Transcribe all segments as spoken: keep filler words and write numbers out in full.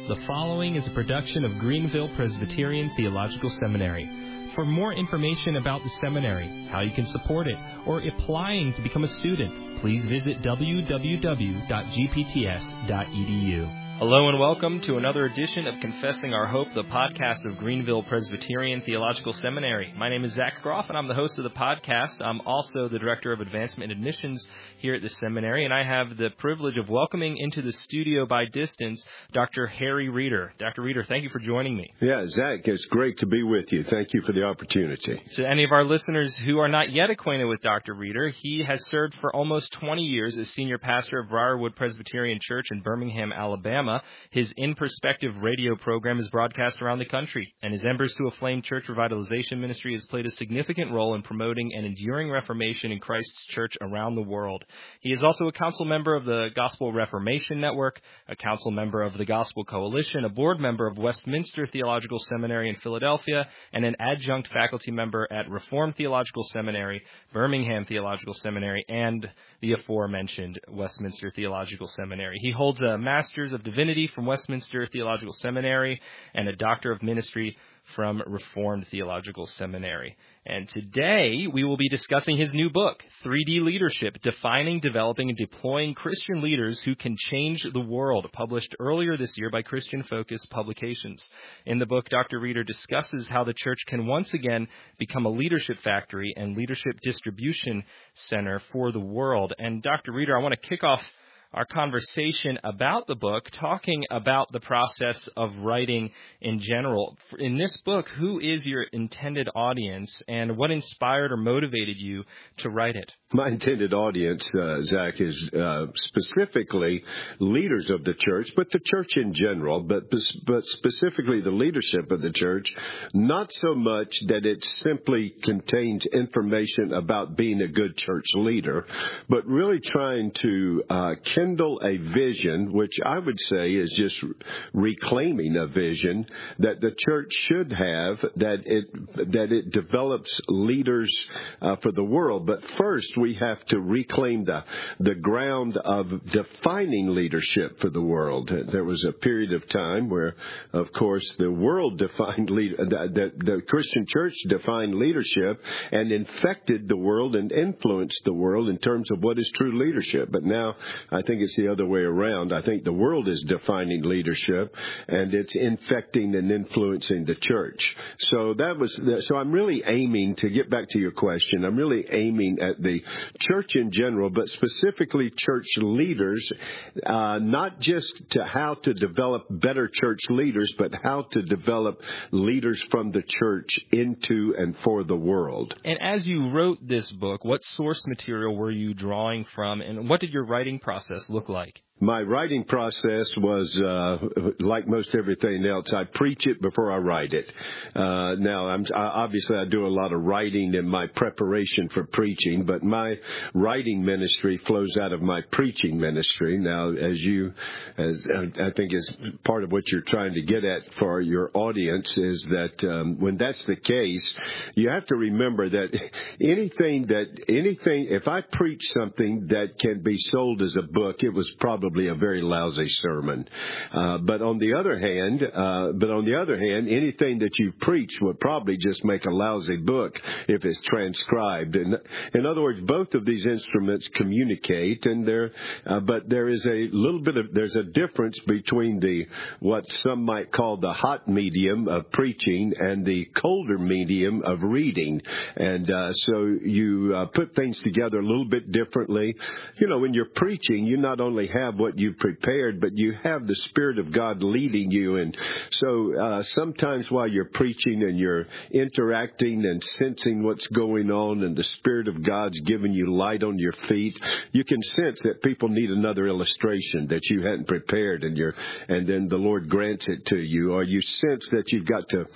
The following is a production of Greenville Presbyterian Theological Seminary. For more information about the seminary, how you can support it, or applying to become a student, please visit w w w dot g p t s dot e d u. Hello and welcome to another edition of Confessing Our Hope, the podcast of Greenville Presbyterian Theological Seminary. My name is Zach Groff, and I'm the host of the podcast. I'm also the Director of Advancement and Admissions here at the seminary, and I have the privilege of welcoming into the studio by distance Doctor Harry Reeder. Doctor Reeder, thank you for joining me. Yeah, Zach, it's great to be with you. Thank you for the opportunity. To any of our listeners who are not yet acquainted with Doctor Reeder, he has served for almost twenty years as senior pastor of Briarwood Presbyterian Church in Birmingham, Alabama. His In Perspective radio program is broadcast around the country, and his Embers to a Flame church revitalization ministry has played a significant role in promoting an enduring reformation in Christ's church around the world. He is also a council member of the Gospel Reformation Network, a council member of the Gospel Coalition, a board member of Westminster Theological Seminary in Philadelphia, and an adjunct faculty member at Reformed Theological Seminary, Birmingham Theological Seminary, and the aforementioned Westminster Theological Seminary. He holds a Master's of Divinity from Westminster Theological Seminary and a Doctor of Ministry from Reformed Theological Seminary. And today we will be discussing his new book, three D Leadership, Defining, Developing, and Deploying Christian Leaders Who Can Change the World, published earlier this year by Christian Focus Publications. In the book, Doctor Reeder discusses how the church can once again become a leadership factory and leadership distribution center for the world. And Doctor Reeder, I want to kick off our conversation about the book, talking about the process of writing in general. In this book, who is your intended audience, and what inspired or motivated you to write it? My intended audience, uh, Zach, is uh, specifically leaders of the church, but the church in general, but but specifically the leadership of the church, not so much that it simply contains information about being a good church leader, but really trying to uh, kindle a vision, which I would say is just reclaiming a vision that the church should have, that it that it develops leaders uh, for the world. But first, we have to reclaim the the ground of defining leadership for the world. There was a period of time where, of course, the world defined lead, the, the, the Christian church defined leadership and infected the world and influenced the world in terms of what is true leadership. But now I think it's the other way around. I think the world is defining leadership, and it's infecting and influencing the church. So that was so I'm really aiming, to get back to your question, I'm really aiming at the church in general, but specifically church leaders, uh, not just to how to develop better church leaders, but how to develop leaders from the church into and for the world. And as you wrote this book, what source material were you drawing from, and what did your writing process look like? My writing process was uh, like most everything else. I preach it before I write it. Uh, now, I'm, obviously, I do a lot of writing in my preparation for preaching, but my writing ministry flows out of my preaching ministry. Now, as you, as I think is part of what you're trying to get at for your audience, is that um, when that's the case, you have to remember that anything that anything, if I preach something that can be sold as a book, it was probably a very lousy sermon. Uh, but on the other hand, uh, but on the other hand, anything that you preach would probably just make a lousy book if it's transcribed. And in other words, both of these instruments communicate, and there, uh, but there is a little bit of there's a difference between the what some might call the hot medium of preaching and the colder medium of reading. And uh, so you uh, put things together a little bit differently. You know, when you're preaching, you not only have what you've prepared, but you have the Spirit of God leading you. And so uh, sometimes while you're preaching and you're interacting and sensing what's going on, and the Spirit of God's giving you light on your feet, you can sense that people need another illustration that you hadn't prepared, and you're, and then the Lord grants it to you. Or you sense that you've got to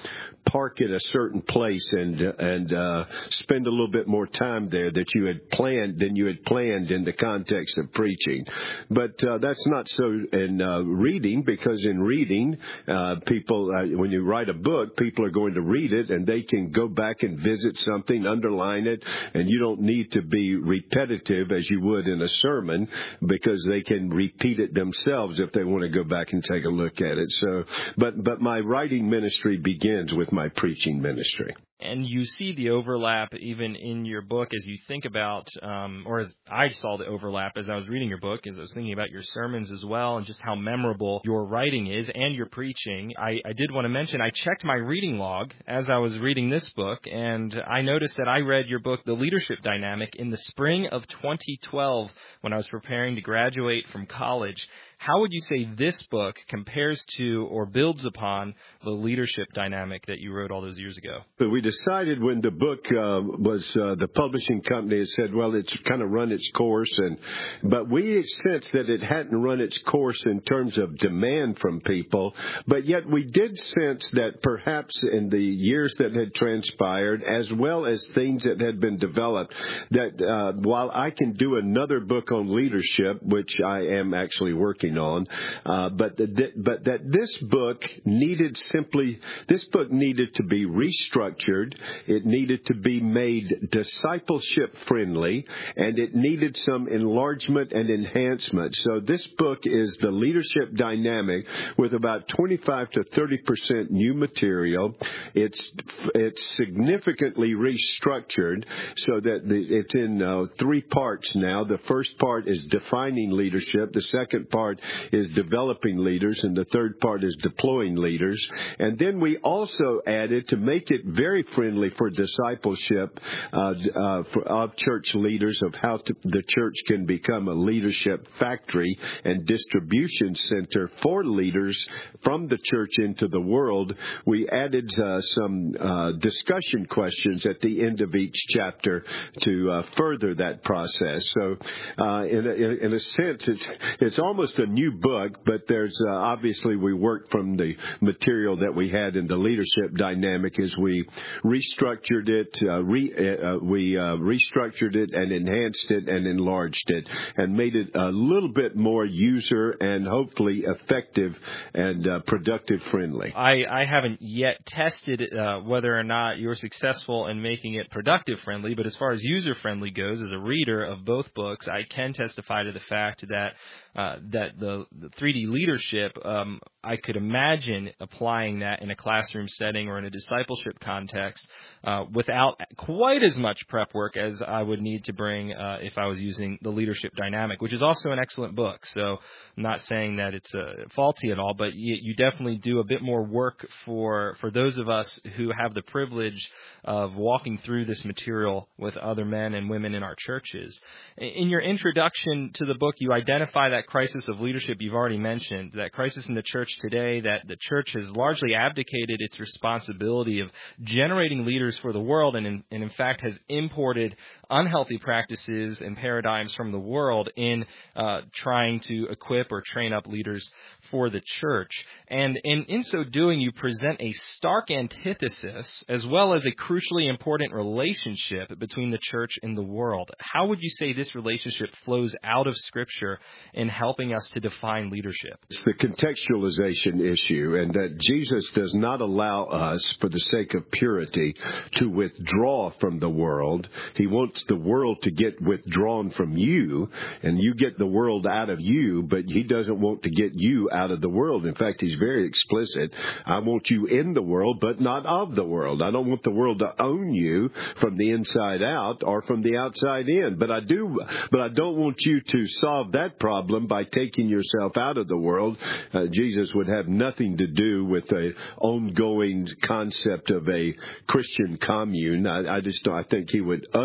park at a certain place and and uh, spend a little bit more time there that you had planned than you had planned in the context of preaching. But uh, that's not so in uh, reading, because in reading, uh, people, uh, when you write a book, people are going to read it and they can go back and visit something, underline it, and you don't need to be repetitive as you would in a sermon, because they can repeat it themselves if they want to go back and take a look at it. So, but but my writing ministry begins with my preaching ministry. And you see the overlap even in your book as you think about, um, or as I saw the overlap as I was reading your book, as I was thinking about your sermons as well, and just how memorable your writing is and your preaching. I, I did want to mention, I checked my reading log as I was reading this book, and I noticed that I read your book, The Leadership Dynamic, in the spring of twenty twelve when I was preparing to graduate from college. How would you say this book compares to or builds upon the leadership dynamic that you wrote all those years ago? But we decided when the book uh, was, uh, the publishing company had said, well, it's kind of run its course, and but we sensed that it hadn't run its course in terms of demand from people, but yet we did sense that perhaps in the years that had transpired, as well as things that had been developed, that uh, while I can do another book on leadership, which I am actually working on, uh, but the, but that this book needed simply this book needed to be restructured. It needed to be made discipleship friendly, and it needed some enlargement and enhancement. So this book is The Leadership Dynamic, with about twenty-five to thirty percent new material. It's it's significantly restructured so that the, it's in uh, three parts now. The first part is defining leadership. The second part is developing leaders, and the third part is deploying leaders. And then we also added, to make it very friendly for discipleship uh, uh, for, of church leaders, of how to, the church can become a leadership factory and distribution center for leaders from the church into the world. We added uh, some uh, discussion questions at the end of each chapter to uh, further that process. So uh, in, a, in a sense, it's it's almost a new book, but there's uh, obviously we worked from the material that we had in The Leadership Dynamic as we restructured it, uh, re, uh, we uh, restructured it and enhanced it and enlarged it and made it a little bit more user and hopefully effective and uh, productive friendly. I, I haven't yet tested uh, whether or not you're successful in making it productive friendly, but as far as user friendly goes, as a reader of both books, I can testify to the fact that Uh, that the, the three D leadership, um, I could imagine applying that in a classroom setting or in a discipleship context uh, without quite as much prep work as I would need to bring uh, if I was using The Leadership Dynamic, which is also an excellent book. So I'm not saying that it's uh, faulty at all, but you, you definitely do a bit more work for, for those of us who have the privilege of walking through this material with other men and women in our churches. In your introduction to the book, you identify that crisis of leadership you've already mentioned, that crisis in the church today, that the church has largely abdicated its responsibility of generating leaders for the world and in, and in fact has imported unhealthy practices and paradigms from the world in uh, trying to equip or train up leaders for the church. And in, in so doing, you present a stark antithesis as well as a crucially important relationship between the church and the world. How would you say this relationship flows out of Scripture in helping us to define leadership? It's the contextualization issue, and that Jesus does not allow us, for the sake of purity, to withdraw from the world. He wants the world to get withdrawn from you, and you get the world out of you, but he doesn't want to get you out of the world. In fact, he's very explicit. I want you in the world, but not of the world. I don't want the world to own you from the inside out or from the outside in, but I do, but I don't want you to solve that problem by taking yourself out of the world. Uh, Jesus would have nothing to do with a ongoing concept of a Christian commune. I, I just don't, I think he would utterly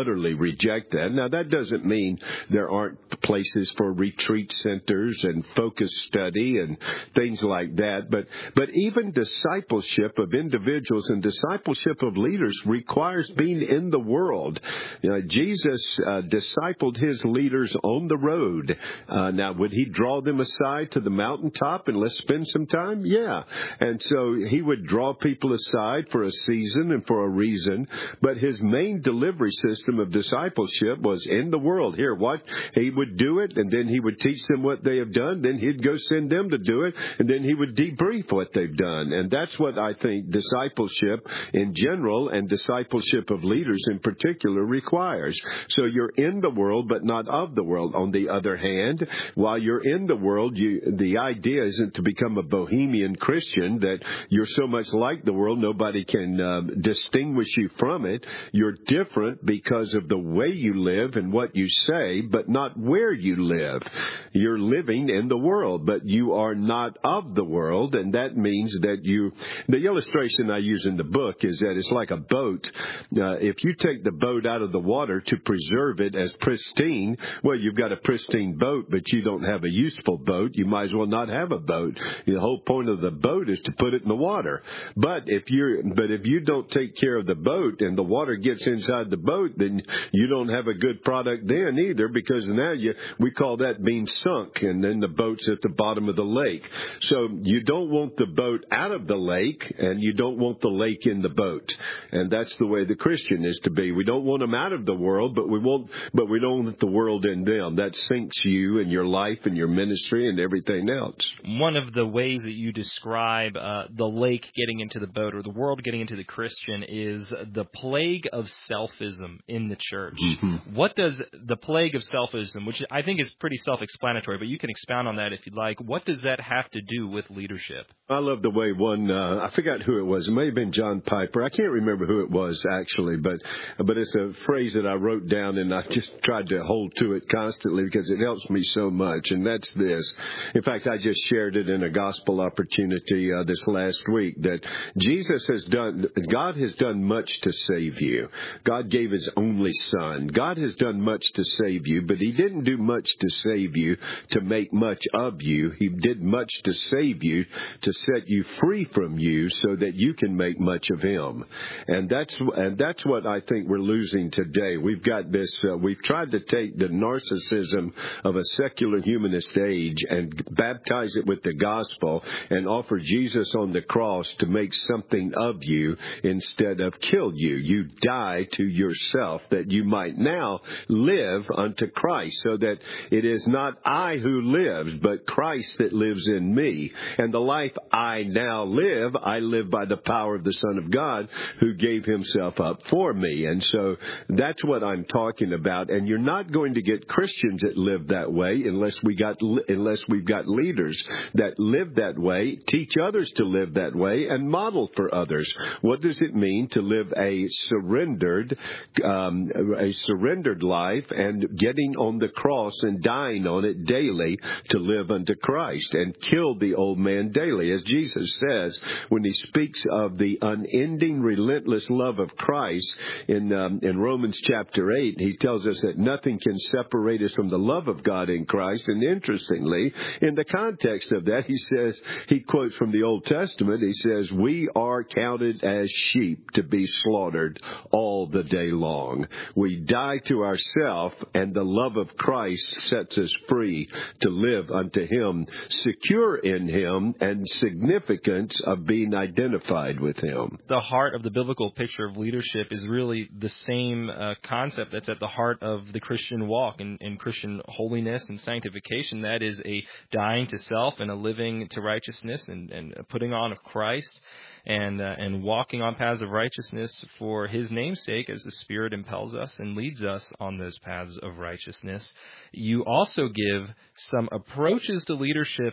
reject that. Now, that doesn't mean there aren't places for retreat centers and focus study and things like that. But but even discipleship of individuals and discipleship of leaders requires being in the world. You know, Jesus uh, discipled his leaders on the road. Uh, now, would he draw them aside to the mountaintop and let's spend some time? Yeah. And so he would draw people aside for a season and for a reason. But his main delivery system of discipleship was in the world. Here, what? He would do it, and then he would teach them what they have done. Then he'd go send them to do it, and then he would debrief what they've done. And that's what I think discipleship in general and discipleship of leaders in particular requires. So you're in the world, but not of the world. On the other hand, while you're in the world, you, the idea isn't to become a bohemian Christian, that you're so much like the world, nobody can uh, distinguish you from it. You're different because of the way you live and what you say, but not where you live. You're living in the world, but you are not of the world, and that means that you... The illustration I use in the book is that it's like a boat. Uh, if you take the boat out of the water to preserve it as pristine, well, you've got a pristine boat, but you don't have a useful boat. You might as well not have a boat. The whole point of the boat is to put it in the water. But if you're, but if you don't take care of the boat and the water gets inside the boat, then you don't have a good product then either, because now you, we call that being sunk, and then the boat's at the bottom of the lake. So you don't want the boat out of the lake, and you don't want the lake in the boat. And that's the way the Christian is to be. We don't want them out of the world, but we won't, but we don't want the world in them. That sinks you and your life and your ministry and everything else. One of the ways that you describe uh, the lake getting into the boat, or the world getting into the Christian, is the plague of selfism in the church. Mm-hmm. What does the plague of selfism, which I think is pretty self-explanatory, but you can expound on that if you'd like, what does that have to do with leadership? I love the way one, uh, I forgot who it was. It may have been John Piper. I can't remember who it was, actually, but but it's a phrase that I wrote down, and I just tried to hold to it constantly because it helps me so much, and that's this. In fact, I just shared it in a gospel opportunity uh, this last week, that Jesus has done, God has done much to save you. God gave his only son. God has done much to save you, but he didn't do much to save you to make much of you. He did much to save you, to set you free from you so that you can make much of him. And that's and that's what I think we're losing today. We've got this, uh, we've tried to take the narcissism of a secular humanist age and baptize it with the gospel and offer Jesus on the cross to make something of you instead of kill you. You die to yourself that you might now live unto Christ, so that it is not I who lives, but Christ that lives in me. And the life I now live, I live by the power of the Son of God who gave himself up for me. And so that's what I'm talking about. And you're not going to get Christians that live that way unless we got unless we've got leaders that live that way, teach others to live that way, and model for others. What does it mean to live a surrendered, um, a surrendered life and getting on the cross and dying on it daily to live unto Christ and kill the old man daily? As Jesus says when he speaks of the unending, relentless love of Christ in um, in Romans chapter eight, he tells us that nothing can separate us from the love of God in Christ. And interestingly, in the context of that, he says, he quotes from the Old Testament, he says, we are counted as sheep to be slaughtered all the day long. We die to ourselves, and the love of Christ sets us free to live unto him, secure in him, and significance of being identified with him. The heart of the biblical picture of leadership is really the same uh, concept that's at the heart of the Christian walk and, and Christian holiness and sanctification. That is a dying to self and a living to righteousness, and, and putting on of Christ, and uh, and walking on paths of righteousness for his name's sake, as the Spirit impels us and leads us on those paths of righteousness. You also give some approaches to leadership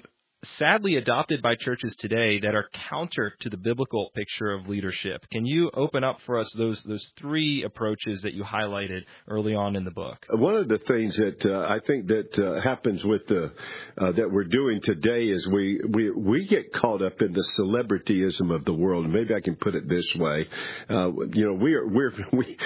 sadly adopted by churches today that are counter to the biblical picture of leadership. Can you open up for us those those three approaches that you highlighted early on in the book? One of the things that uh, I think that uh, happens with the uh, that we're doing today is we, we we get caught up in the celebrityism of the world. Maybe I can put it this way. Uh, you know, we're we're we.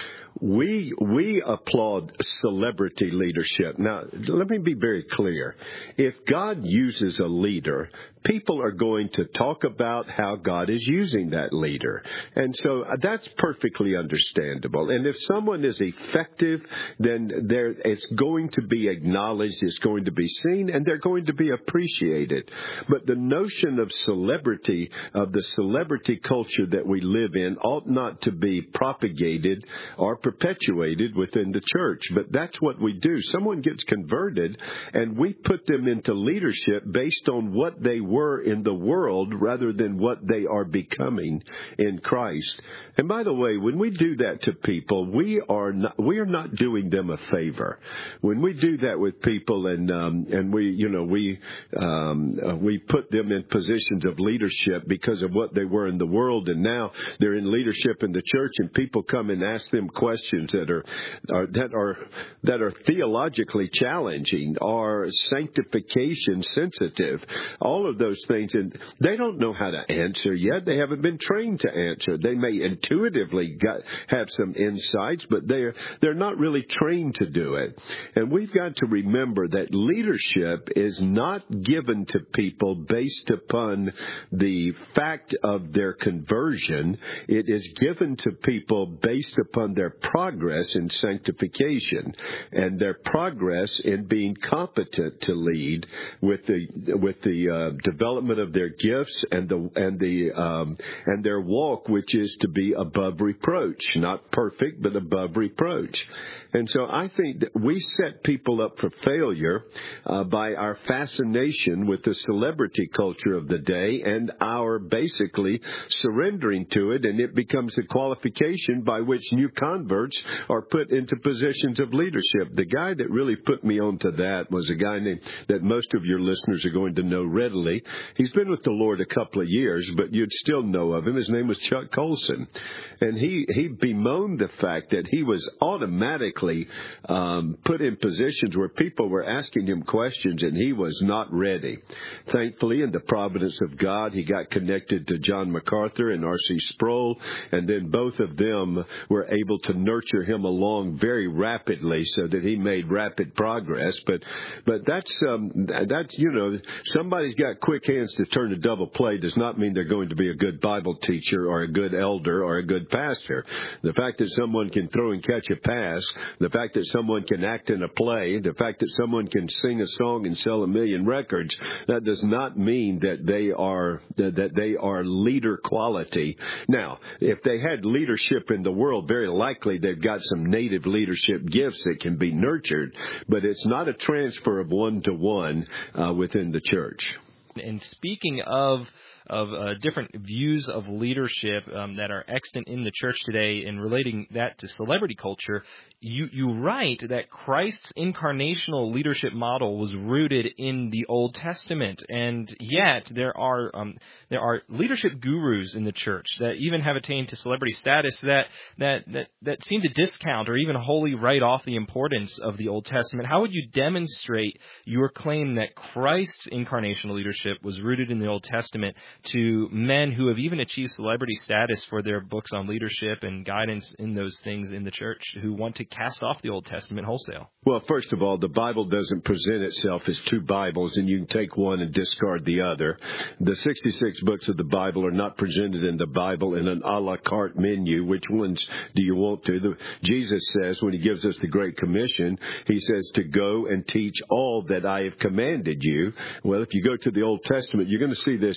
We we applaud celebrity leadership. Now, let me be very clear. If God uses a leader, people are going to talk about how God is using that leader. And so that's perfectly understandable. And if someone is effective, then there it's going to be acknowledged, it's going to be seen, and they're going to be appreciated. But the notion of celebrity, of the celebrity culture that we live in, ought not to be propagated or perpetuated within the church. But that's what we do. Someone gets converted, and we put them into leadership based on what they were in the world rather than what they are becoming in Christ. And by the way, when we do that to people, we are not, we are not doing them a favor. When we do that with people, and um, and we you know we um, uh, we put them in positions of leadership because of what they were in the world, and now they're in leadership in the church, and people come and ask them questions that are, are that are that are theologically challenging, are sanctification sensitive, all of those things, and they don't know how to answer yet. They haven't been trained to answer. They may intuitively got, have some insights, but they're they're not really trained to do it. And we've got to remember that leadership is not given to people based upon the fact of their conversion. It is given to people based upon their progress in sanctification and their progress in being competent to lead with the with the uh, development of their gifts and the and the um, and their walk, which is to be above reproach, not perfect, but above reproach. And so I think that we set people up for failure uh, by our fascination with the celebrity culture of the day and our basically surrendering to it, and it becomes the qualification by which new converts are put into positions of leadership. The guy that really put me onto that was a guy named, that most of your listeners are going to know readily. He's been with the Lord a couple of years, but you'd still know of him. His name was Chuck Colson. And he, he bemoaned the fact that he was automatically um, put in positions where people were asking him questions and he was not ready. Thankfully, in the providence of God, he got connected to John MacArthur and R C Sproul, and then both of them were able to nurture him along very rapidly so that he made rapid progress. But but that's, um, that's you know, somebody's got quick hands to turn a double play does not mean they're going to be a good Bible teacher or a good elder or a good pastor. The fact that someone can throw and catch a pass, the fact that someone can act in a play, the fact that someone can sing a song and sell a million records, that does not mean that they are that they are leader quality. Now, if they had leadership in the world, very likely they've got some native leadership gifts that can be nurtured, but it's not a transfer of one to one uh, within the church. And speaking of of uh, different views of leadership um, that are extant in the church today, and relating that to celebrity culture, you, you write that Christ's incarnational leadership model was rooted in the Old Testament, and yet there are um, there are leadership gurus in the church that even have attained to celebrity status that that that that seem to discount or even wholly write off the importance of the Old Testament. How would you demonstrate your claim that Christ's incarnational leadership was rooted in the Old Testament to men who have even achieved celebrity status for their books on leadership and guidance in those things in the church, who want to cast off the Old Testament wholesale? Well, first of all, the Bible doesn't present itself as two Bibles, and you can take one and discard the other. The sixty-six books of the Bible are not presented in the Bible in an a la carte menu. Which ones do you want to? The, Jesus says, when he gives us the Great Commission, he says to go and teach all that I have commanded you. Well, if you go to the Old Testament, you're going to see this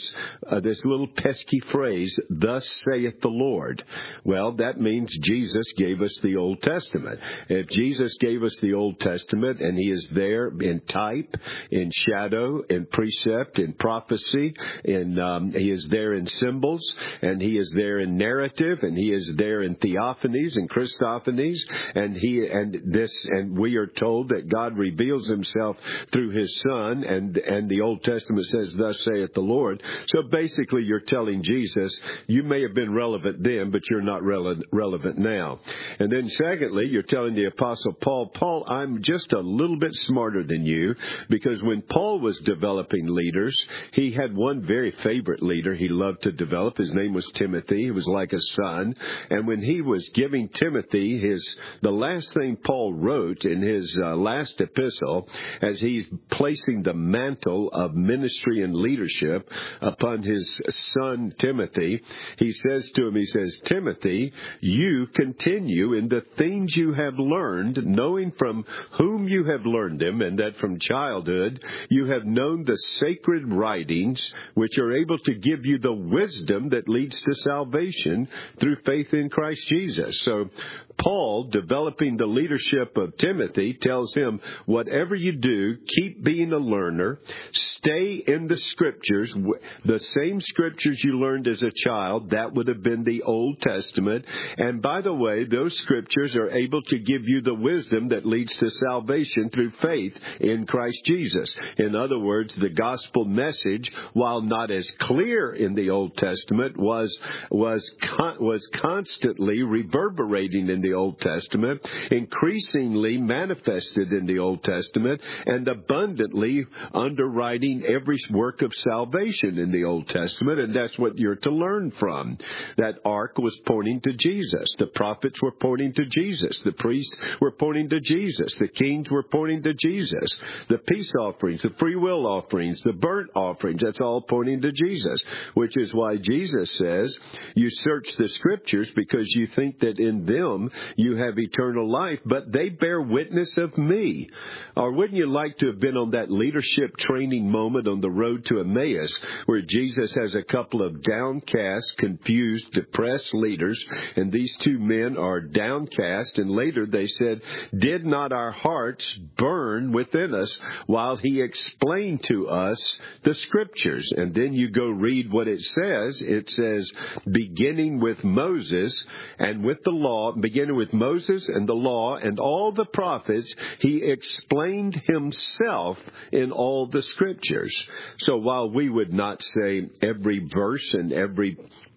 uh, this little pesky phrase, thus saith the Lord. Well, that means Jesus gave us the Old Testament. If Jesus gave us the Old Testament and he is there in type, in shadow, in precept, in prophecy, in um, he is there in symbols, and he is there in narrative, and he is there in theophanies and Christophanies, and he and this and we are told that God reveals himself through his Son, and and the Old Testament says, thus saith the Lord. So basically you're telling Jesus, you may have been relevant then, but you're not rele- relevant now. And then secondly, you're telling the Apostle Paul, Paul, I'm just a little bit smarter than you, because when Paul was developing leaders, he had one very favorite leader he loved to develop. His name was Timothy. He was like a son. And when he was giving Timothy his, the last thing Paul wrote in his uh, last epistle, as he's placing the mantle of ministry and leadership upon his son Timothy, he says to him, he says, Timothy, you continue in the things you have learned, knowing from whom you have learned them, and that from childhood you have known the sacred writings, which are able to give you the wisdom that leads to salvation through faith in Christ Jesus. So Paul, developing the leadership of Timothy, tells him, whatever you do, keep being a learner, stay in the Scriptures, the same Scriptures you learned as a child. That would have been the Old Testament. And by the way, those Scriptures are able to give you the wisdom that leads to salvation through faith in Christ Jesus. In other words, the gospel message, while not as clear in the Old Testament, was was con- was constantly reverberating in the Old Testament, increasingly manifested in the Old Testament, and abundantly underwriting every work of salvation in the Old Testament. And that's what you're to learn from. That ark was pointing to Jesus. The prophets were pointing to Jesus. The priests were pointing to Jesus. The kings were pointing to Jesus. The peace offerings, the free will offerings, the burnt offerings, that's all pointing to Jesus, which is why Jesus says, you search the Scriptures because you think that in them you have eternal life, but they bear witness of me. Or wouldn't you like to have been on that leadership training moment on the road to Emmaus, where Jesus has a couple of downcast, confused, depressed leaders, and these two men are downcast, and later they said, did not our hearts burn within us while he explained to us the Scriptures? And then you go read what it says. It says, beginning with Moses and with the law, beginning with Moses and the law and all the prophets, he explained himself in all the Scriptures. So while we would not say every verse and every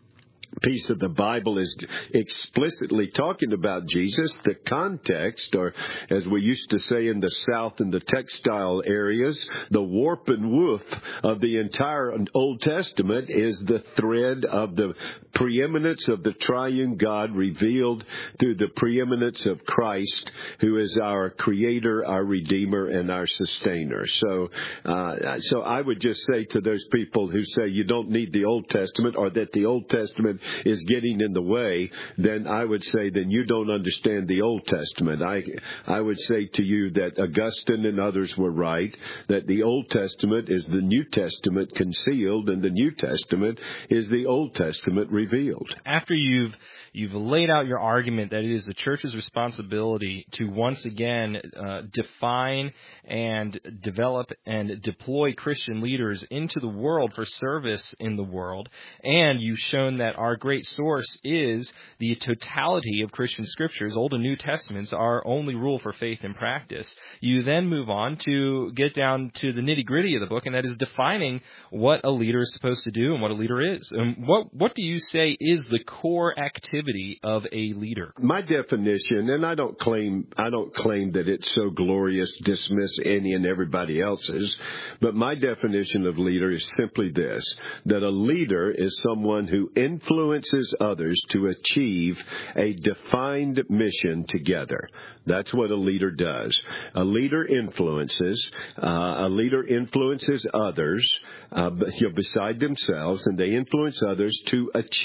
piece of the Bible is explicitly talking about Jesus, the context, or as we used to say in the South in the textile areas, the warp and woof of the entire Old Testament is the thread of the preeminence of the triune God revealed through the preeminence of Christ, who is our Creator, our Redeemer, and our Sustainer. So, uh, so I would just say to those people who say you don't need the Old Testament, or that the Old Testament is getting in the way, then I would say then you don't understand the Old Testament. I I would say to you that Augustine and others were right, that the Old Testament is the New Testament concealed, and the New Testament is the Old Testament revealed. After you've You've laid out your argument that it is the church's responsibility to once again uh, define and develop and deploy Christian leaders into the world for service in the world. And you've shown that our great source is the totality of Christian scriptures. Old and New Testaments are only rule for faith and practice. You then move on to get down to the nitty-gritty of the book, and that is defining what a leader is supposed to do and what a leader is. And what, what do you say is the core activity of a leader? My definition, and I don't claim I don't claim that it's so glorious, dismiss any and everybody else's, but my definition of leader is simply this, that a leader is someone who influences others to achieve a defined mission together. That's what a leader does. A leader influences, uh, a leader influences others uh, you know, beside themselves, and they influence others to achieve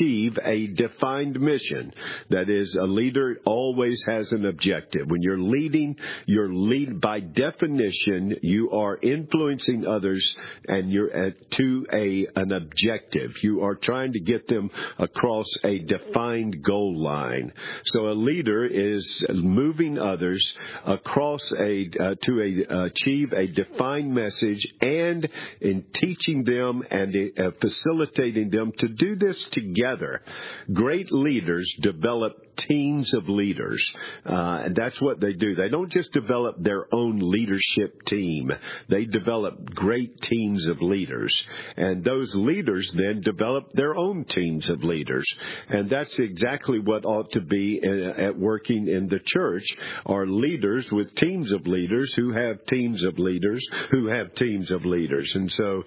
achieve a defined mission. That is, a leader always has an objective. When you're leading, you're lead by definition, you are influencing others, and you're at, to a an objective. You are trying to get them across a defined goal line. So a leader is moving others across a uh, to a, achieve a defined message, and in teaching them and uh, facilitating them to do this together. Great leaders develop teams of leaders. Uh, and that's what they do. They don't just develop their own leadership team. They develop great teams of leaders. And those leaders then develop their own teams of leaders. And that's exactly what ought to be at working in the church, are leaders with teams of leaders who have teams of leaders who have teams of leaders. And so,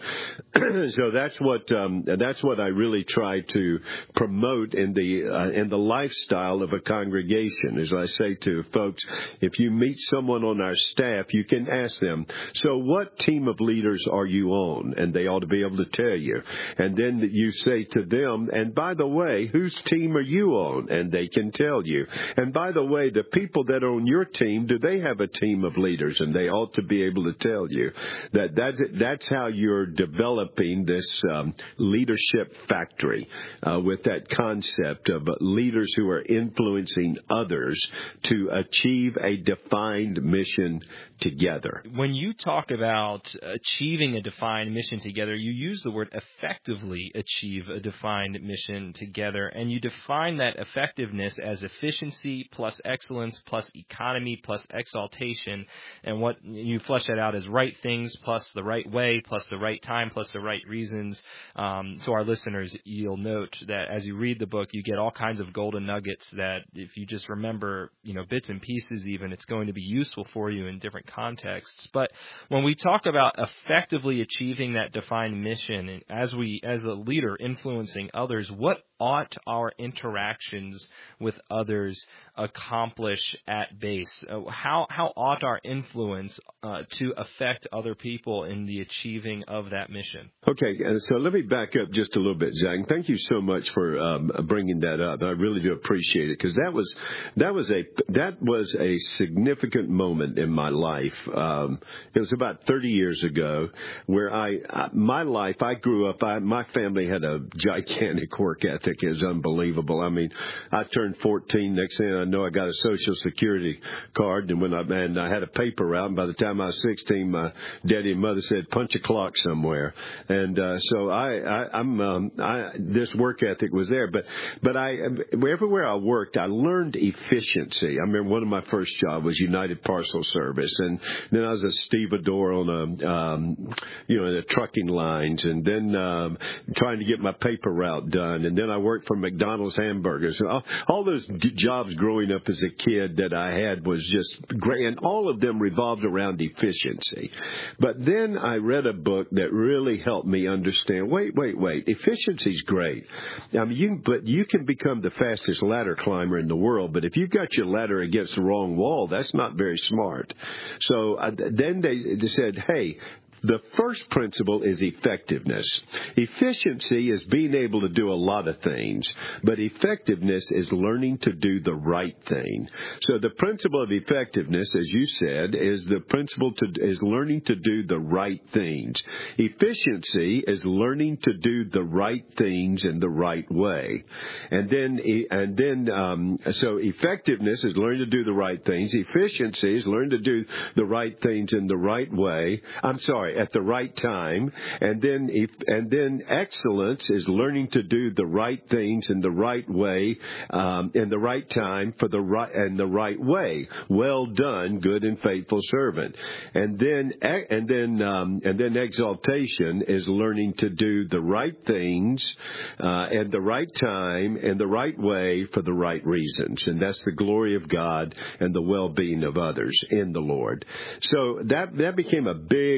so that's what um, that's what I really try to promote in the uh, in the lifestyle of a congregation. As I say to folks, if you meet someone on our staff, you can ask them, so what team of leaders are you on? And they ought to be able to tell you. And then you say to them, and by the way, whose team are you on? And they can tell you. And by the way, the people that are on your team, do they have a team of leaders? And they ought to be able to tell you. That that's, that's how you're developing this um, leadership factory, uh, with that concept of leaders who are influencing others to achieve a defined mission together. When you talk about achieving a defined mission together, you use the word effectively achieve a defined mission together, and you define that effectiveness as efficiency plus excellence plus economy plus exaltation, and what you flesh that out as right things plus the right way plus the right time plus the right reasons. Um, so our listeners, you'll note that as you read the book, you get all kinds of golden nuggets that if you just remember, you know, bits and pieces even, it's going to be useful for you in different contexts. But when we talk about effectively achieving that defined mission, and as we, as a leader influencing others, what ought our interactions with others accomplish at base? Uh, how how ought our influence uh, to affect other people in the achieving of that mission? Okay, so let me back up just a little bit, Zach. Thank you so much for um, bringing that up. I really do appreciate it, because that was that was a that was a significant moment in my life. Um, it was about thirty years ago, where I, I my life. I grew up. I, my family had a gigantic work ethic. Is unbelievable. I mean, I turned fourteen. Next thing I know, I got a Social Security card, and when I and I had a paper route. And by the time I was sixteen, my daddy and mother said, "Punch a clock somewhere." And uh, so I, I, I'm um, I, this work ethic was there. But but I everywhere I worked, I learned efficiency. I remember one of my first jobs was United Parcel Service, and then I was a stevedore on a um, you know the trucking lines, and then um, trying to get my paper route done, and then I worked for McDonald's hamburgers. All, all those jobs growing up as a kid that I had was just great, and all of them revolved around efficiency. But then I read a book that really helped me understand, wait, wait, wait, efficiency's great. I mean, you, but you can become the fastest ladder climber in the world, but if you've got your ladder against the wrong wall, that's not very smart. So uh, then they, they said, hey, the first principle is effectiveness. Efficiency is being able to do a lot of things, but effectiveness is learning to do the right thing. So the principle of effectiveness, as you said, is the principle to is learning to do the right things. Efficiency is learning to do the right things in the right way. And then, and then, um, so effectiveness is learning to do the right things. Efficiency is learning to do the right things in the right way. I'm sorry. At the right time, and then if, and then excellence is learning to do the right things in the right way, um, in the right time for the right and the right way. Well done, good and faithful servant. And then and then um, and then exaltation is learning to do the right things uh, at the right time and the right way for the right reasons, and that's the glory of God and the well-being of others in the Lord. So that that became a big dynamic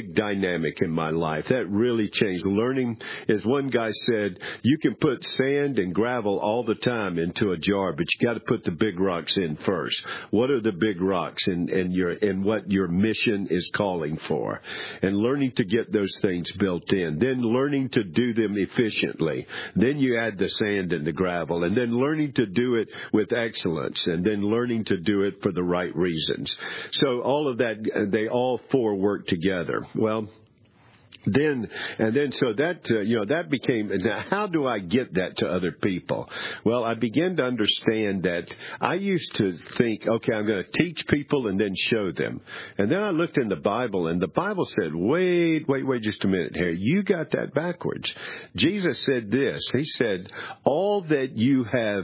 dynamic in my life. That really changed. Learning, as one guy said, you can put sand and gravel all the time into a jar, but you got to put the big rocks in first. What are the big rocks and, and your and what your mission is calling for? And learning to get those things built in. Then learning to do them efficiently. Then you add the sand and the gravel. And then learning to do it with excellence. And then learning to do it for the right reasons. So all of that, they all four work together. Well, Then, and then, so that, uh, you know, that became, now how do I get that to other people? Well, I began to understand that I used to think, okay, I'm going to teach people and then show them. And then I looked in the Bible, and the Bible said, wait, wait, wait just a minute here. You got that backwards. Jesus said this. He said, all that you have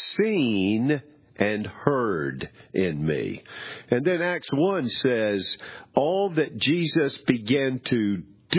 seen and heard in me. And then Acts one says, all that Jesus began to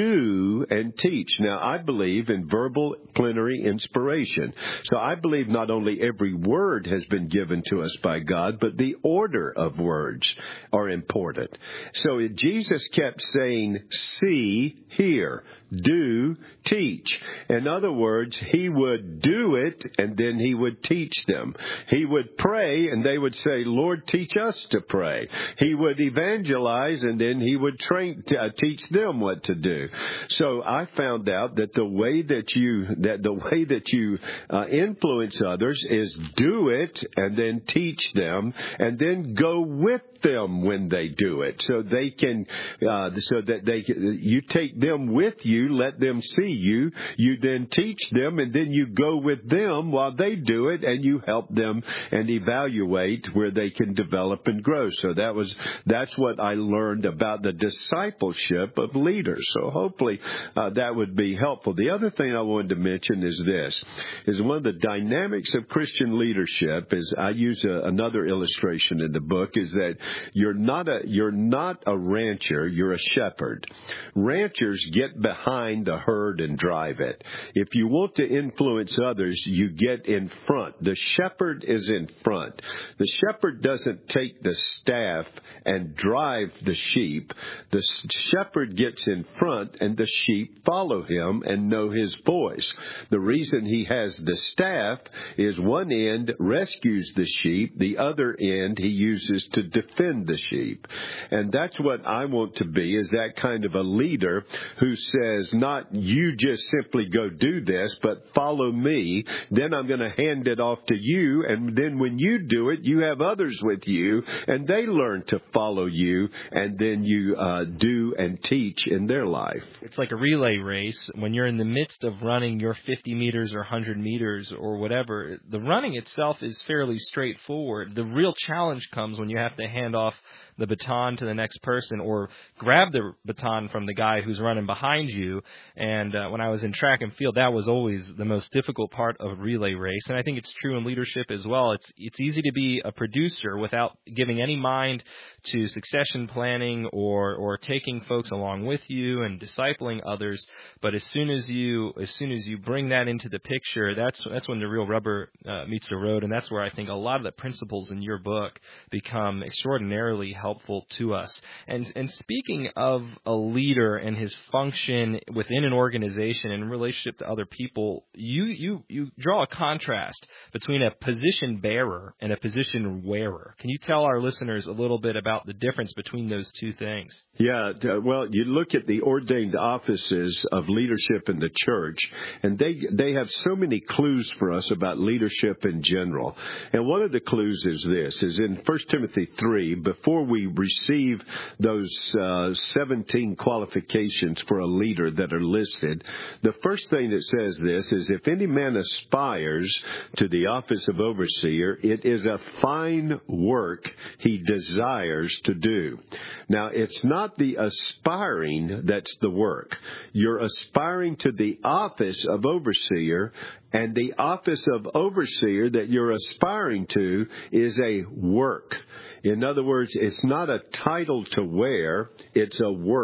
do and teach. Now, I believe in verbal plenary inspiration. So I believe not only every word has been given to us by God, but the order of words are important. So Jesus kept saying, see, hear, do, teach. In other words, he would do it and then he would teach them. He would pray and they would say, Lord, teach us to pray. He would evangelize and then he would train, uh, teach them what to do. So I found out that the way that you, that the way that you uh, influence others is do it and then teach them and then go with them when they do it, so they can, uh, so that they, you take them with you, let them see you, you then teach them, and then you go with them while they do it, and you help them and evaluate where they can develop and grow. So that was, that's what I learned about the discipleship of leaders. So hopefully uh, that would be helpful. The other thing I wanted to mention is this, is one of the dynamics of Christian leadership is, I use a, another illustration in the book, is that You're not a you're not a rancher, you're a shepherd. Ranchers get behind the herd and drive it. If you want to influence others, you get in front. The shepherd is in front. The shepherd doesn't take the staff and drive the sheep. The shepherd gets in front and the sheep follow him and know his voice. The reason he has the staff is one end rescues the sheep, the other end he uses to defend the sheep. And that's what I want to be, is that kind of a leader who says, not you just simply go do this, but follow me. Then I'm going to hand it off to you. And then when you do it, you have others with you and they learn to follow you. And then you uh, do and teach in their life. It's like a relay race. When you're in the midst of running your fifty meters or one hundred meters or whatever, the running itself is fairly straightforward. The real challenge comes when you have to hand off the baton to the next person or grab the baton from the guy who's running behind you. And uh, when I was in track and field, that was always the most difficult part of a relay race. And I think it's true in leadership as well. It's it's easy to be a producer without giving any mind to succession planning or or taking folks along with you and discipling others. But as soon as you as soon as you bring that into the picture, that's that's when the real rubber uh, meets the road. And that's where I think a lot of the principles in your book become extraordinarily helpful. helpful to us. And and speaking of a leader and his function within an organization in relationship to other people, you you you draw a contrast between a position bearer and a position wearer. Can you tell our listeners a little bit about the difference between those two things? Yeah, well, you look at the ordained offices of leadership in the church, and they they have so many clues for us about leadership in general. And one of the clues is this, is in First Timothy three, before we receive those uh, seventeen qualifications for a leader that are listed, the first thing that says this is, if any man aspires to the office of overseer, it is a fine work he desires to do. Now, it's not the aspiring that's the work. You're aspiring to the office of overseer, and the office of overseer that you're aspiring to is a work. In other words, it's not a title to wear, it's a work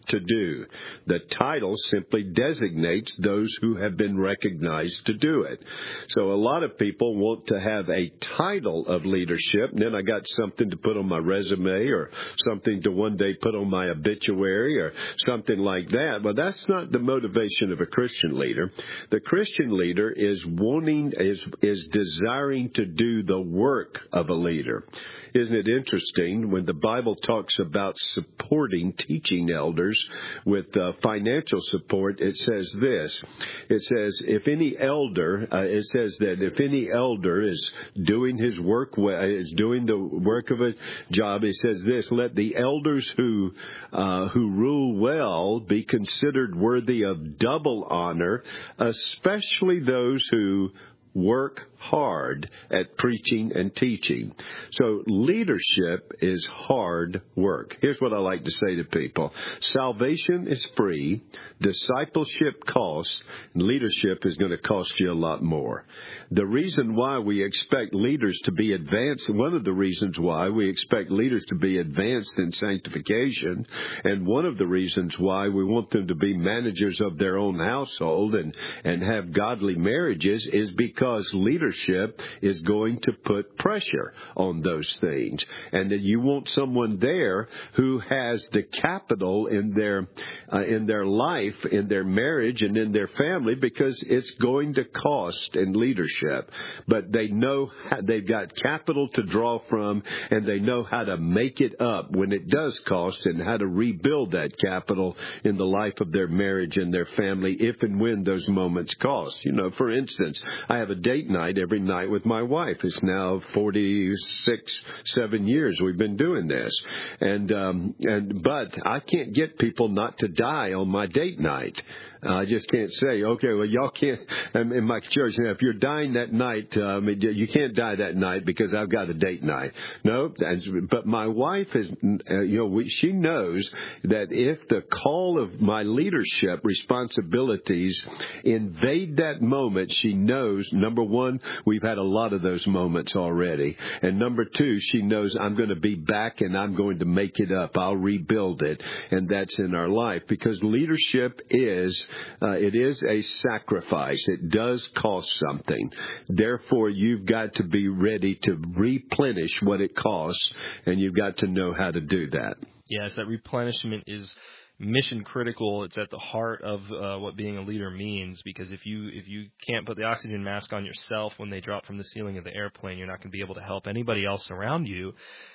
to do. The title simply designates those who have been recognized to do it. So a lot of people want to have a title of leadership, and then I got something to put on my resume or something to one day put on my obituary or something like that. But that's not the motivation of a Christian leader. The Christian leader is wanting, is, is desiring to do the work of a leader. Isn't it interesting when the Bible talks about supporting teaching elders with uh, financial support? It says this. It says, if any elder, uh, it says that if any elder is doing his work, is doing the work of a job, it says this, let the elders who, uh, who rule well be considered worthy of double honor, especially those who work hard at preaching and teaching. So leadership is hard work. Here's what I like to say to people. Salvation is free. Discipleship costs. And leadership is going to cost you a lot more. The reason why we expect leaders to be advanced, one of the reasons why we expect leaders to be advanced in sanctification, and one of the reasons why we want them to be managers of their own household and, and have godly marriages is because leadership is going to put pressure on those things. And that you want someone there who has the capital in their uh, in their life, in their marriage, and in their family, because it's going to cost in leadership. But they know how, they've got capital to draw from, and they know how to make it up when it does cost, and how to rebuild that capital in the life of their marriage and their family if and when those moments cost. You know, for instance, I have a date night every night with my wife. It's now forty-six, seven years we've been doing this. And, um, and, but I can't get people not to die on my date night. Uh, I just can't say, okay, well, y'all can't, um, in my church, you know, if you're dying that night, um, you can't die that night because I've got a date night. No, but my wife is, uh, you know, we, she knows that if the call of my leadership responsibilities invade that moment, she knows, number one, we've had a lot of those moments already. And number two, she knows I'm going to be back and I'm going to make it up. I'll rebuild it. And that's in our life, because leadership is Uh, it is a sacrifice. It does cost something. Therefore, you've got to be ready to replenish what it costs, and you've got to know how to do that. Yes, that replenishment is mission critical. It's at the heart of uh, what being a leader means, because if you if you can't put the oxygen mask on yourself when they drop from the ceiling of the airplane, you're not going to be able to help anybody else around you.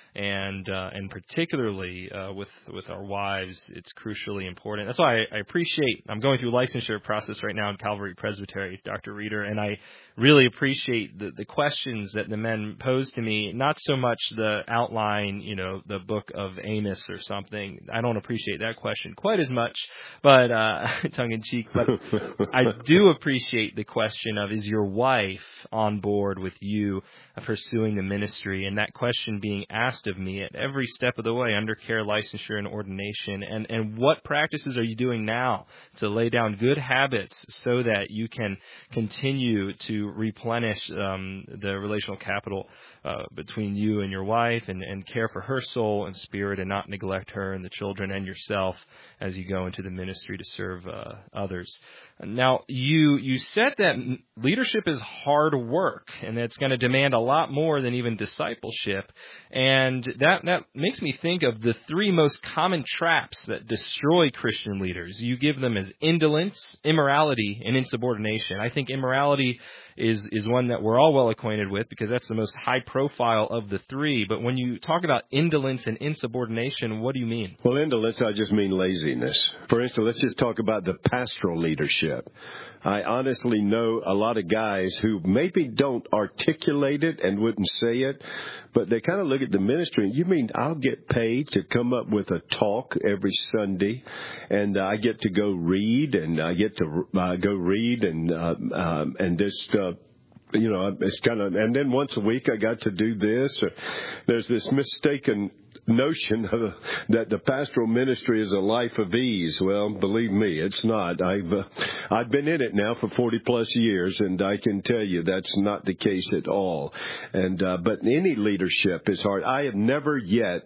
And uh, and particularly uh, with with our wives, it's crucially important. That's why I, I appreciate. I'm going through a licensure process right now in Calvary Presbytery, Doctor Reeder, and I really appreciate the, the questions that the men pose to me. Not so much the outline, you know, the book of Amos or something. I don't appreciate that question quite as much, but uh, tongue in cheek. But I do appreciate the question of, is your wife on board with you pursuing the ministry? And that question being asked of me at every step of the way, under care, licensure, and ordination. And, and what practices are you doing now to lay down good habits so that you can continue to replenish um, the relational capital uh, between you and your wife, and, and care for her soul and spirit, and not neglect her and the children and yourself as you go into the ministry to serve uh, others. Now, you you said that leadership is hard work, and that's going to demand a lot more than even discipleship. And that, that makes me think of the three most common traps that destroy Christian leaders. You give them as indolence, immorality, and insubordination. I think immorality is, is one that we're all well acquainted with, because that's the most high profile of the three. But when you talk about indolence and insubordination, what do you mean? Well, indolence, I just mean laziness. For instance, let's just talk about the pastoral leadership. I honestly know a lot of guys who maybe don't articulate it and wouldn't say it, but they kind of look at the ministry. You mean I'll get paid to come up with a talk every Sunday, and uh, I get to go read, and I get to uh, go read and uh, um, and just uh, you know, it's kind of, and then once a week I got to do this. Or there's this mistaken notion of, that the pastoral ministry is a life of ease. Well, believe me, it's not. I've uh, I've been in it now for forty plus years, and I can tell you that's not the case at all. And uh, but any leadership is hard. I have never yet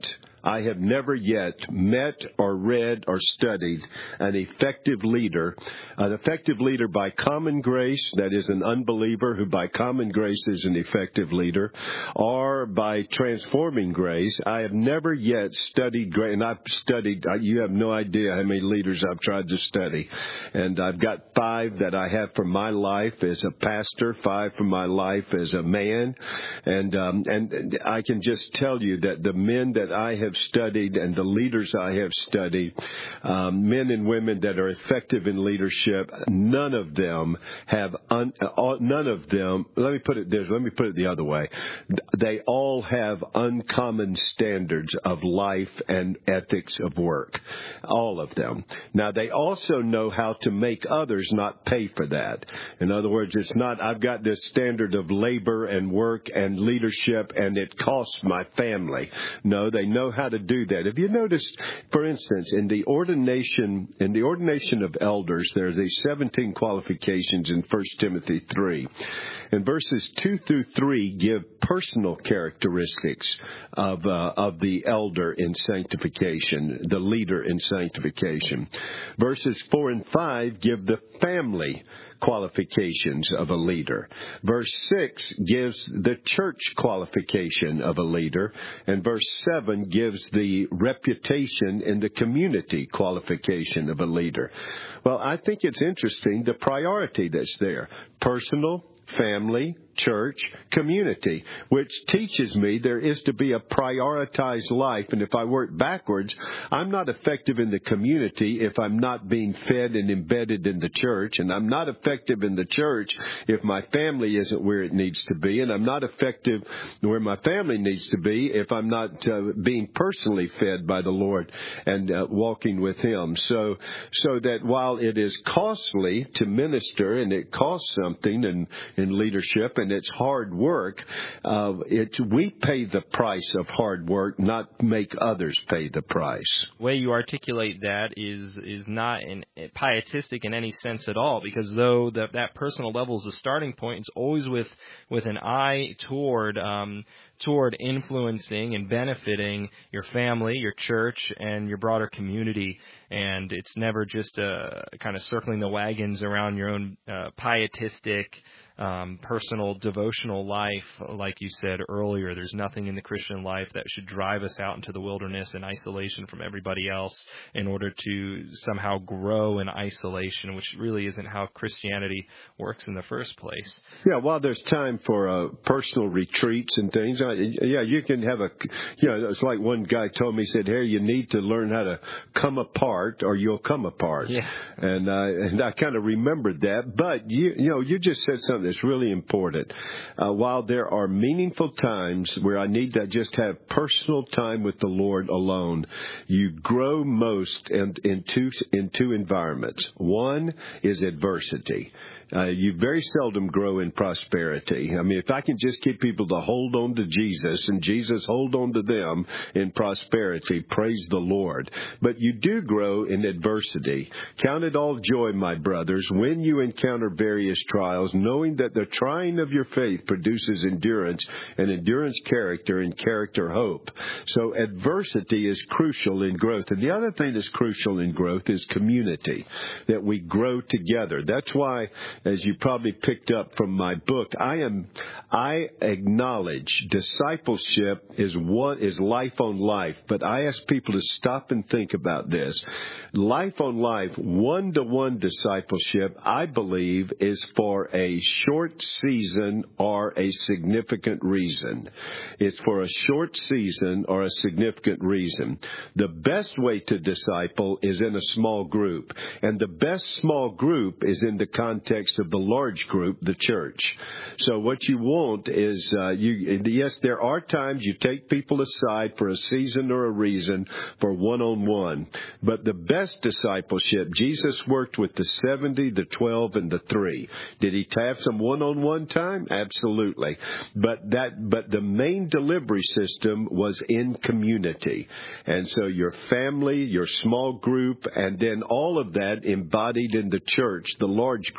I have never yet met or read or studied an effective leader, an effective leader by common grace, that is an unbeliever who by common grace is an effective leader, or by transforming grace. I have never yet studied grace, and I've studied, you have no idea how many leaders I've tried to study. And I've got five that I have from my life as a pastor, five from my life as a man. And, um, and I can just tell you that the men that I have studied and the leaders I have studied, um, men and women that are effective in leadership, none of them have, un, uh, none of them, let me put it this, let me put it the other way. They all have uncommon standards of life and ethics of work. All of them. Now, they also know how to make others not pay for that. In other words, it's not, I've got this standard of labor and work and leadership and it costs my family. No, they know how to do that. Have you noticed, for instance, in the ordination, in the ordination of elders, there's these seventeen qualifications in First Timothy three. And verses two through three give personal characteristics of, uh, of the elder in sanctification, the leader in sanctification. Verses four and five give the family qualifications of a leader. Verse six gives the church qualification of a leader, and verse seven gives the reputation in the community qualification of a leader. Well, I think it's interesting the priority that's there. Personal, family, church, community, which teaches me there is to be a prioritized life. And if I work backwards, I'm not effective in the community if I'm not being fed and embedded in the church. And I'm not effective in the church if my family isn't where it needs to be. And I'm not effective where my family needs to be if I'm not uh, being personally fed by the Lord and uh, walking with Him. So, so that while it is costly to minister and it costs something in, in leadership, and it's hard work, uh, it's, we pay the price of hard work, not make others pay the price. The way you articulate that is is not in, pietistic in any sense at all, because though the, that personal level is a starting point, it's always with, with an eye toward um, toward influencing and benefiting your family, your church, and your broader community. And it's never just uh, kind of circling the wagons around your own uh, pietistic, Um, personal, devotional life. Like you said earlier, there's nothing in the Christian life that should drive us out into the wilderness in isolation from everybody else in order to somehow grow in isolation, which really isn't how Christianity works in the first place. Yeah, while there's time for uh, personal retreats and things, uh, yeah, you can have a, you know, it's like one guy told me, he said, "Hey, you need to learn how to come apart or you'll come apart." Yeah. And, uh, and I kind of remembered that. But, you, you know, you just said something that's really important. Uh, while there are meaningful times where I need to just have personal time with the Lord alone, you grow most in, in, two, in two environments. One is adversity. Uh, you very seldom grow in prosperity. I mean, if I can just get people to hold on to Jesus and Jesus hold on to them in prosperity, praise the Lord. But you do grow in adversity. Count it all joy, my brothers, when you encounter various trials, knowing that the trying of your faith produces endurance, and endurance character, and character hope. So adversity is crucial in growth. And the other thing that's crucial in growth is community, that we grow together. That's why, as you probably picked up from my book, I am, I acknowledge discipleship is one, is life on life, but I ask people to stop and think about this. Life on life, one-to-one discipleship, I believe, is for a short season or a significant reason. It's for a short season or a significant reason. The best way to disciple is in a small group, and the best small group is in the context of the large group, the church. So what you want is, uh, you, yes, there are times you take people aside for a season or a reason for one-on-one. But the best discipleship, Jesus worked with the seventy, the twelve, and the three. Did he have some one-on-one time? Absolutely. But that, but the main delivery system was in community. And so your family, your small group, and then all of that embodied in the church, the large group,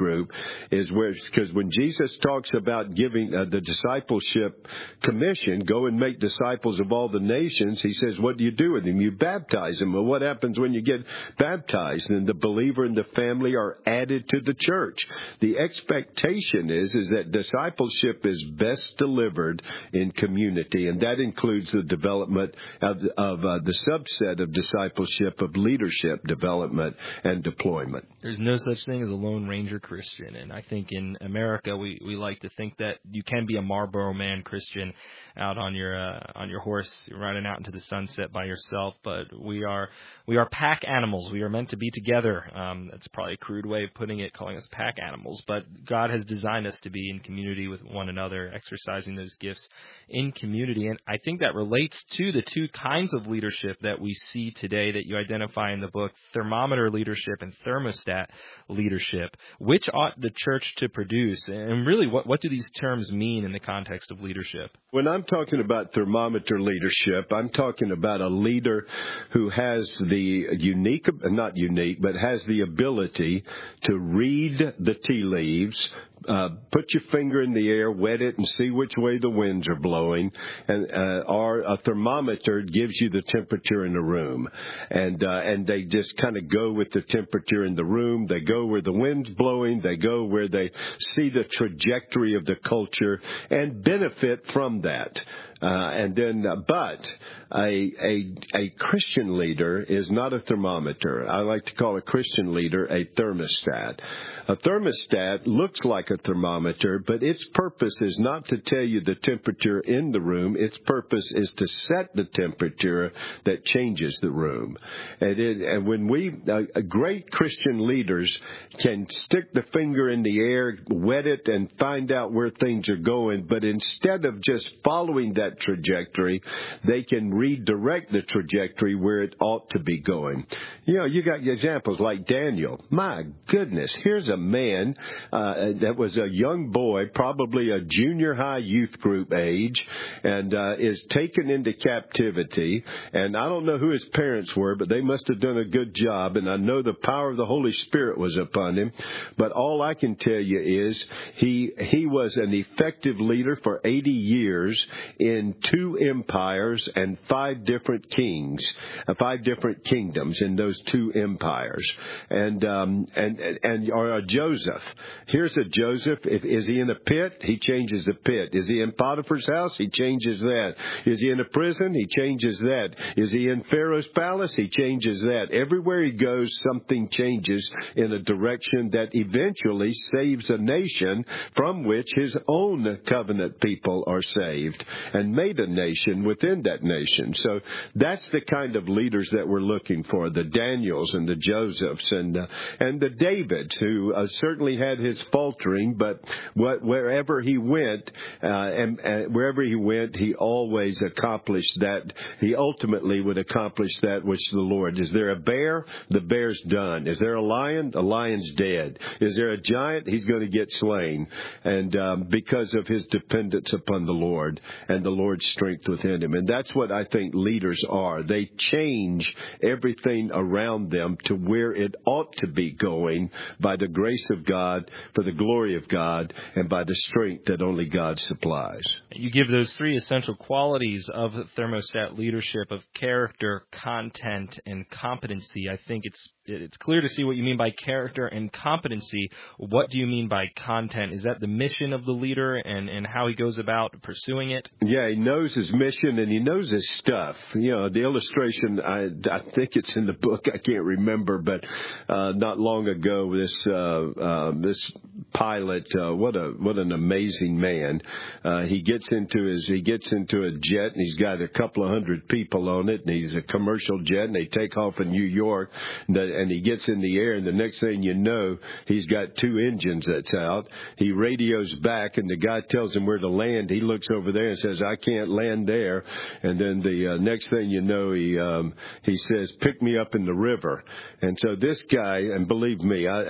is where, because when Jesus talks about giving uh, the discipleship commission, go and make disciples of all the nations, he says, what do you do with them? You baptize them. Well, what happens when you get baptized? And the believer and the family are added to the church. The expectation is, is that discipleship is best delivered in community, and that includes the development of, of uh, the subset of discipleship of leadership development and deployment. There's no such thing as a Lone Ranger Christian, and I think in America we, we like to think that you can be a Marlboro Man Christian out on your uh, on your horse riding out into the sunset by yourself, but we are we are pack animals. We are meant to be together. Um, that's probably a crude way of putting it, calling us pack animals, but God has designed us to be in community with one another, exercising those gifts in community, and I think that relates to the two kinds of leadership that we see today that you identify in the book, thermometer leadership and thermostat leadership. Which ought the church to produce, and really what, what do these terms mean in the context of leadership? When I'm talking about thermometer leadership, I'm talking about a leader who has the unique, not unique, but has the ability to read the tea leaves, uh, put your finger in the air, wet it, and see which way the winds are blowing. And uh, or a thermometer gives you the temperature in the room, and uh, and they just kind of go with the temperature in the room. They go where the wind's blowing. They go where they see the trajectory of the culture and benefit from that. Uh, and then, uh, but a, a a Christian leader is not a thermometer. I like to call a Christian leader a thermostat. A thermostat looks like a thermometer, but its purpose is not to tell you the temperature in the room. Its purpose is to set the temperature that changes the room. And, it, and when we, uh, great Christian leaders can stick the finger in the air, wet it, and find out where things are going, but instead of just following that trajectory, they can redirect the trajectory where it ought to be going. You know, you got examples like Daniel. My goodness, here's a man uh, that was a young boy, probably a junior high youth group age, and uh, is taken into captivity. And I don't know who his parents were, but they must have done a good job. And I know the power of the Holy Spirit was upon him. But all I can tell you is he he was an effective leader for eighty years in two empires and five different kings, uh, five different kingdoms in those two empires. And um, and and or a Joseph. Here's a Joseph. If, is he in a pit? He changes the pit. Is he in Potiphar's house? He changes that. Is he in a prison? He changes that. Is he in Pharaoh's palace? He changes that. Everywhere he goes, something changes in a direction that eventually saves a nation from which his own covenant people are saved, and made a nation within that nation. So that's the kind of leaders that we're looking for, the Daniels and the Josephs and uh, and the Davids, who uh, certainly had his faltering, but what, wherever he went, uh, and, and wherever he went, he always accomplished that. He ultimately would accomplish that which the Lord. Is there a bear? The bear's done. Is there a lion? The lion's dead. Is there a giant? He's going to get slain. And um, because of his dependence upon the Lord and the Lord's strength within him. And that's what I think leaders are. They change everything around them to where it ought to be going by the grace of God, for the glory of God, and by the strength that only God supplies. You give those three essential qualities of thermostat leadership of character, content, and competency. I think it's it's clear to see what you mean by character and competency. What do you mean by content? Is that the mission of the leader and, and how he goes about pursuing it? Yeah, he knows his mission and he knows his stuff. You know, the illustration, I, I think it's in the book, I can't remember, but uh, not long ago, this uh, uh, this pilot, uh, what a what an amazing man. Uh, he gets into his he gets into a jet and he's got a couple of hundred people on it, and he's a commercial jet, and they take off in New York, and he gets in the air, and the next thing you know, he's got two engines that's out. He radios back, and the guy tells him where to land. He looks over there and says, "I can't land there." And then the uh, next thing you know, he um, he says, "Pick me up in the river." And so this guy, and believe me, I, I know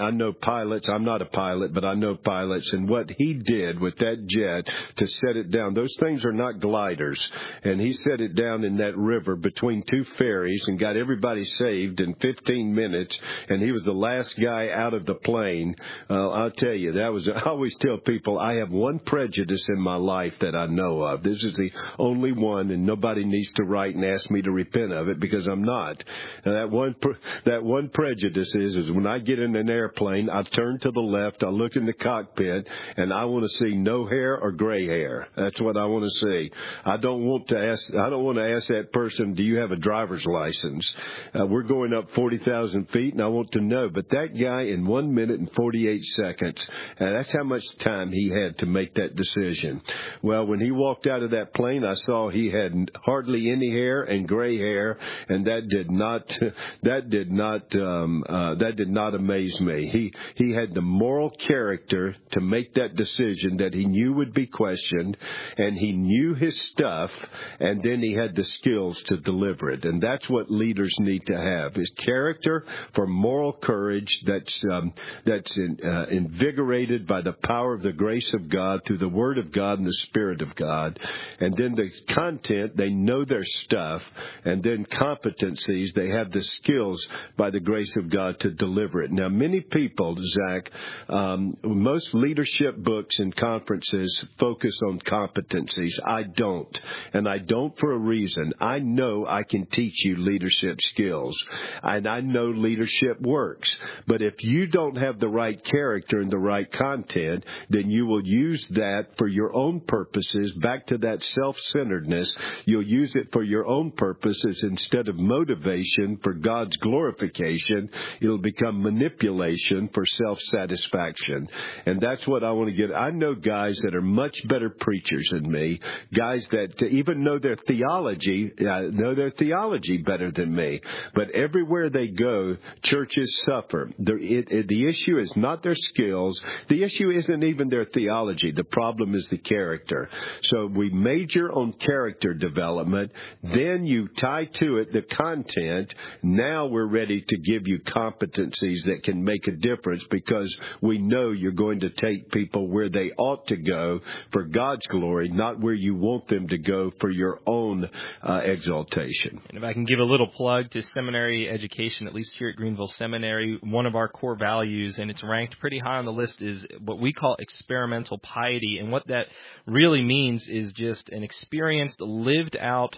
pilots. I'm not a pilot, but I know pilots. And what he did with that jet to set it down, those things are not gliders. And he set it down in that river between two ferries and got everybody saved in fifteen minutes. And he was the last guy out of the plane. Uh, I'll tell you, that was, I always tell people I have one prejudice in my life that I know of. This is the only one, and nobody needs to write and ask me to repent of it because I'm not. And that one, that one prejudice is, is when I get in an airplane, I turn to the left, I look in the cockpit, and I want to see no hair or gray hair. That's what I want to see. I don't want to ask, I don't want to ask that person, do you have a driver's license? Uh, we're going up forty thousand feet, and I want to know. But that guy, in one minute and forty-eight seconds, uh, that's how much time he had to make that decision. Well, when he walked out of that plane, I saw he had hardly any hair and gray hair, and that did not, that did not, um, uh, that did not amaze me. He he had the moral character to make that decision that he knew would be questioned, and he knew his stuff, and then he had the skills to deliver it. And that's what leaders need to have: is character for moral courage that's um, that's in, uh, invigorated by the power of the grace of God through the Word of God and the Spirit of God. And then the content, they know their stuff, and then competencies, they have the skills by the grace of God to deliver it. Now, many people, Zach, um, most leadership books and conferences focus on competencies. I don't, and I don't for a reason. I know I can teach you leadership skills, and I know leadership works. But if you don't have the right character and the right content, then you will use that for your own purposes, back to that self-centeredness. You'll use it for your own purposes instead of motivation for God's glorification. It'll become manipulation for self-satisfaction. And that's what I want to get. I know guys that are much better preachers than me, guys that even know their theology, uh, know their theology better than me. But everywhere they go, churches suffer. The, it, it, the issue is not their skills. The issue isn't even their theology. The problem is the character. So we major on character development. Then you tie to it the content. Now we're ready to give you competencies that can make a difference, because we know you're going to take people where they ought to go for God's glory, not where you want them to go for your own uh, exaltation. And if I can give a little plug to seminary education, at least here at Greenville Seminary, one of our core values, and it's ranked pretty high on the list, is what we call experimental piety. And what that really means is just an experienced, lived out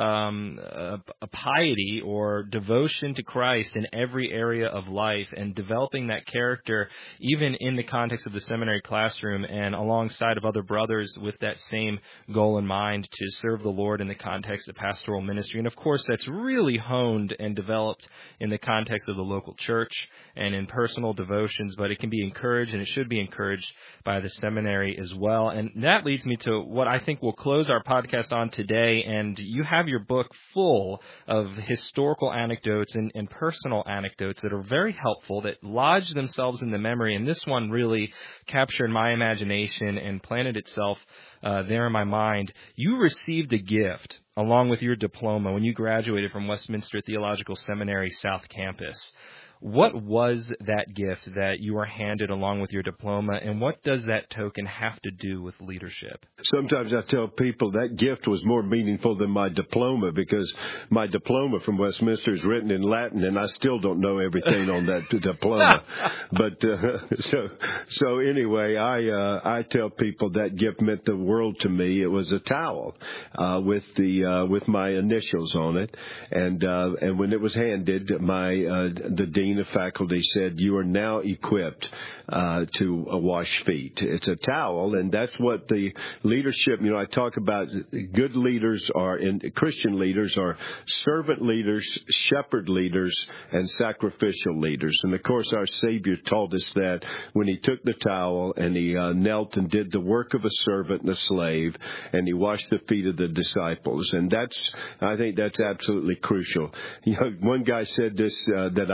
um, a, a piety or devotion to Christ in every area of life, and developing that character even in the context of the seminary classroom and alongside of other brothers with that same goal in mind, to serve the Lord in the context of pastoral ministry. And of course, that's really honed and developed in the context of the local church and in personal devotions, but it can be encouraged, and it should be encouraged by the seminary as well. And that leads me to what I think we'll close our podcast on today. And you have your book full of historical anecdotes and, and personal anecdotes that are very helpful, that lodge themselves in the memory. And this one really captured my imagination and planted itself uh, there in my mind. You received a gift along with your diploma when you graduated from Westminster Theological Seminary South Campus. What was that gift that you were handed along with your diploma, and what does that token have to do with leadership? Sometimes I tell people that gift was more meaningful than my diploma, because my diploma from Westminster is written in Latin, and I still don't know everything on that diploma. But uh, so so anyway, I uh, I tell people that gift meant the world to me. It was a towel uh, with the uh, with my initials on it, and uh, and when it was handed, my uh, the dean of faculty said, "You are now equipped uh, to uh, wash feet." It's a towel, and that's what the leadership, you know, I talk about good leaders are, in Christian leaders are servant leaders, shepherd leaders, and sacrificial leaders. And of course, our Savior taught us that when he took the towel and he uh, knelt and did the work of a servant and a slave, and he washed the feet of the disciples. And that's, I think that's absolutely crucial. You know, one guy said this uh, that I thought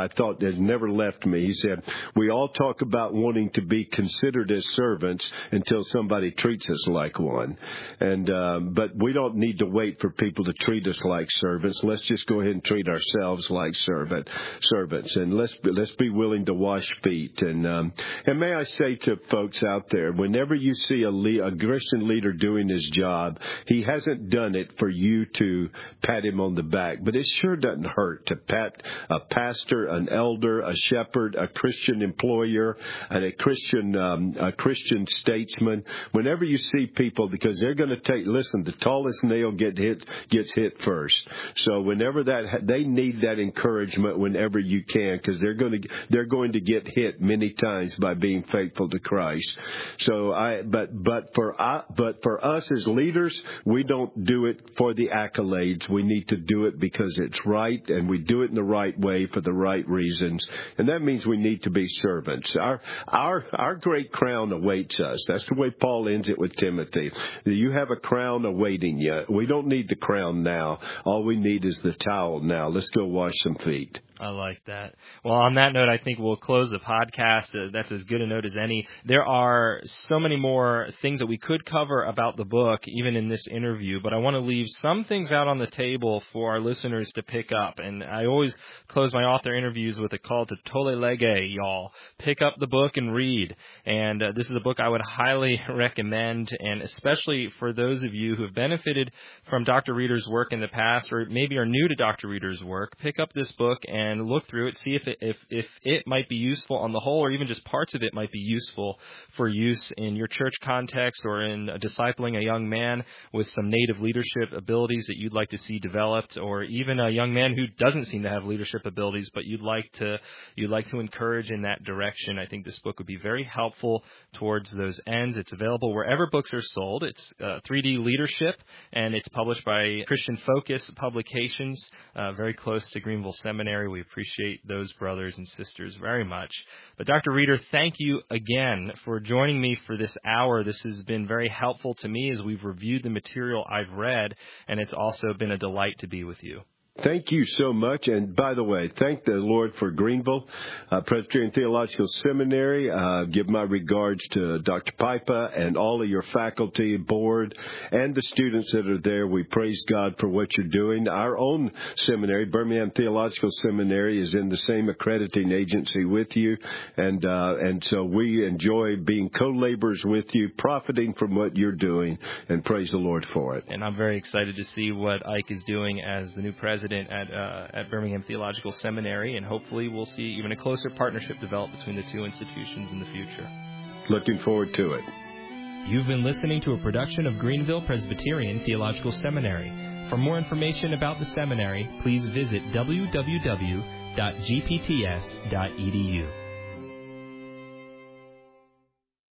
has never left me. He said, we all talk about wanting to be considered as servants until somebody treats us like one. And um, but we don't need to wait for people to treat us like servants. Let's just go ahead and treat ourselves like servant servants, and let's let's be willing to wash feet. And um, and may I say to folks out there, whenever you see a, le- a Christian leader doing his job, he hasn't done it for you to pat him on the back, but it sure doesn't hurt to pat a pastor, an elder, a shepherd, a Christian employer, and a Christian um, a Christian statesman. Whenever you see people, because they're going to take, listen, the tallest nail get hit gets hit first. So whenever that, they need that encouragement whenever you can, because they're going to they're going to get hit many times by being faithful to Christ. So I, but but for uh, but for us as leaders, we don't do it for the accolades. We need to do it because it's right, and we do it in the right way for the right reasons, and that means we need to be servants. Our our our great crown awaits us. That's the way Paul ends it with Timothy. You have a crown awaiting you. We don't need the crown now. All we need is the towel now. Let's go wash some feet. I like that. Well, on that note, I think we'll close the podcast. Uh, that's as good a note as any. There are so many more things that we could cover about the book, even in this interview, but I want to leave some things out on the table for our listeners to pick up. And I always close my author interviews with a call to tole lege, y'all. Pick up the book and read. And uh, this is a book I would highly recommend, and especially for those of you who have benefited from Doctor Reeder's work in the past, or maybe are new to Doctor Reeder's work, pick up this book and and look through it, see if it, if, if it might be useful on the whole, or even just parts of it might be useful for use in your church context or in discipling a young man with some native leadership abilities that you'd like to see developed, or even a young man who doesn't seem to have leadership abilities, but you'd like to you'd like to encourage in that direction. I think this book would be very helpful towards those ends. It's available wherever books are sold. It's uh, three D Leadership, and it's published by Christian Focus Publications, uh, very close to Greenville Seminary. We appreciate those brothers and sisters very much. But Doctor Reeder, thank you again for joining me for this hour. This has been very helpful to me as we've reviewed the material I've read, and it's also been a delight to be with you. Thank you so much. And by the way, thank the Lord for Greenville uh, Presbyterian Theological Seminary. Uh, give my regards to Doctor Pipa and all of your faculty, board, and the students that are there. We praise God for what you're doing. Our own seminary, Birmingham Theological Seminary, is in the same accrediting agency with you. And, uh, and so we enjoy being co-laborers with you, profiting from what you're doing, and praise the Lord for it. And I'm very excited to see what Ike is doing as the new president at uh, at Birmingham Theological Seminary, and hopefully we'll see even a closer partnership develop between the two institutions in the future. Looking forward to it. You've been listening to a production of Greenville Presbyterian Theological Seminary. For more information about the seminary, please visit w w w dot g p t s dot e d u.